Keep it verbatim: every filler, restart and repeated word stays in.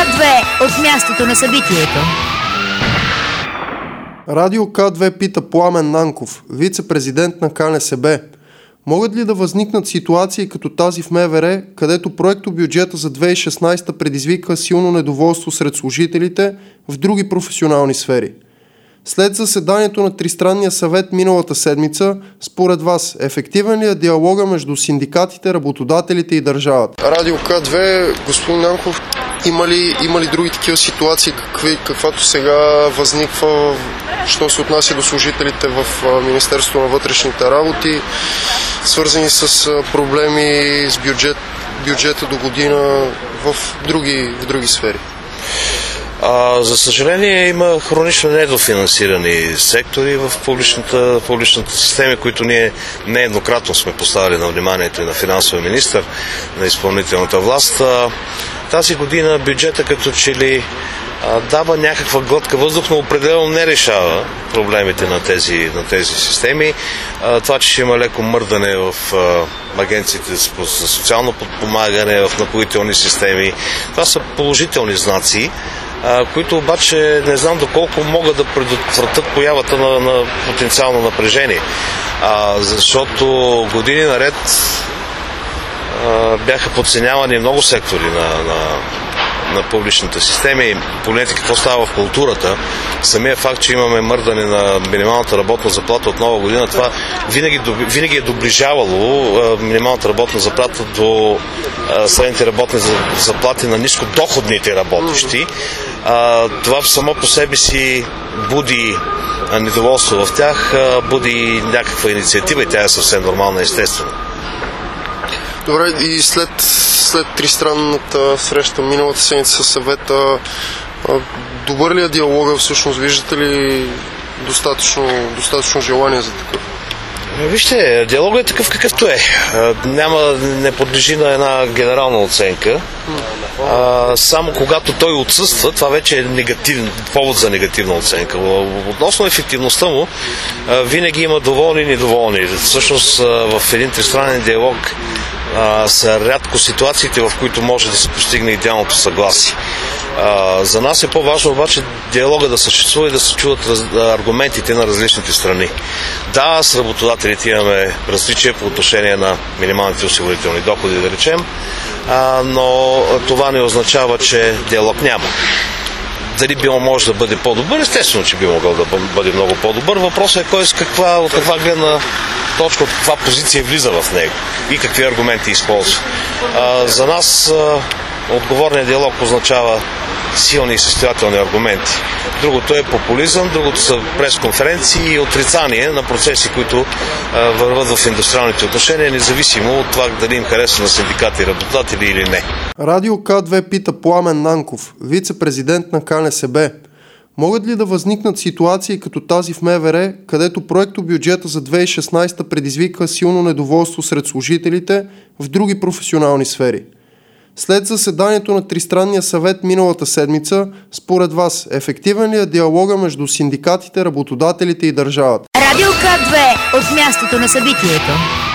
К две от мястото на събитието. Радио К две пита Пламен Нанков, вице-президент на К Н С Б. Могат ли да възникнат ситуации като тази в М В Р, където проектобюджета за две хиляди и шестнадесета предизвика силно недоволство сред служителите в други професионални сфери? След заседанието на Тристранния съвет миналата седмица, според вас, ефективен ли е диалога между синдикатите, работодателите и държавата? Радио К две, господин Нанков, има ли, има ли други такива ситуации, какви, каквато сега възниква, що се отнася до служителите в Министерството на вътрешните работи, свързани с проблеми с бюджет, бюджета до година в други, в други сфери? А, за съжаление има хронично недофинансирани сектори в публичната, публичната система, които ние нееднократно сме поставили на вниманието и на финансовия министър, на изпълнителната власт. А, тази година бюджета като че ли а, дава някаква глътка въздух, но определено не решава проблемите на тези, на тези системи. А, това, че ще има леко мърдане в а, агенциите за социално подпомагане, в напоителни системи, това са положителни знаци, които обаче не знам доколко могат да предотвратят появата на, на потенциално напрежение. А, защото години наред а, бяха подценявани много сектори на, на, на публичната система и погледнете какво става в културата. Самия факт, че имаме мърдане на минималната работна заплата от нова година, това винаги, винаги е доближавало а, минималната работна заплата до а, средните работни заплати на нискодоходните работещи. А, това само по себе си буди а, недоволство в тях, а, буди някаква инициатива и тя е съвсем нормална, естествено. Добре, и след, след тристранната среща миналата седмица със съвета, а, добър ли е диалога всъщност? Виждате ли достатъчно, достатъчно желание за такъв? Вижте, диалогът е такъв какъвто е. Няма, не подлежи на една генерална оценка. А, само когато той отсъства, това вече е негативен, повод за негативна оценка. Относно ефективността му, винаги има доволни и недоволни. Всъщност в един тристранен диалог а, са рядко ситуациите, в които може да се постигне идеалното съгласие. А, за нас е по-важно обаче диалога да съществува и да се чуват раз, аргументите на различните страни. Да, с работодателите имаме различия по отношение на минималните осигурителни доходи, да речем, а, но това не означава, че диалог няма. Дали би може да бъде по-добър? Естествено, че би могъл да бъде много по-добър. Въпросът е кой с каква, от каква гледна точка, от каква позиция влиза в него и какви аргументи използва. А, за нас а, отговорният диалог означава силни и състоятелни аргументи. Другото е популизъм, другото са пресконференции и отрицание на процеси, които а, върват в индустриалните отношения, независимо от това дали им харесва на синдикати и работодатели или не. Радио К две пита Пламен Нанков, вице-президент на К Н С Б. Могат ли да възникнат ситуации като тази в М В Р, където проектобюджета за две хиляди и шестнадесета предизвика силно недоволство сред служителите в други професионални сфери? След заседанието на Тристранния съвет миналата седмица, според вас, ефективен ли е диалога между синдикатите, работодателите и държавата? Радио К две от мястото на събитието.